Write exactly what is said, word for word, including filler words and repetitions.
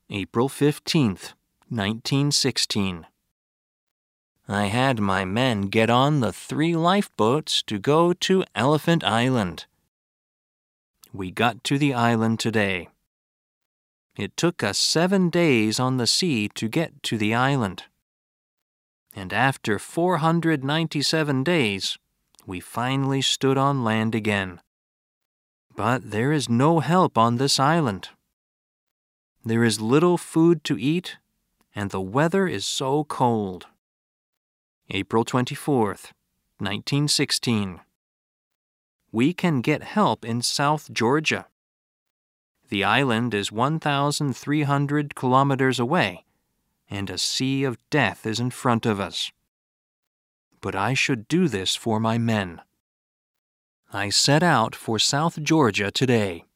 April fifteenth, nineteen sixteen. I had my men get on the three lifeboats to go to Elephant Island. We got to the island today. It took us seven days on the sea to get to the island. And after four hundred ninety-seven days, we finally stood on land again. But there is no help on this island. There is little food to eat, and the weather is so cold. April twenty-fourth, nineteen sixteen. We can get help in South Georgia. The island is one thousand three hundred kilometers away, and a sea of death is in front of us. But I should do this for my men. I set out for South Georgia today.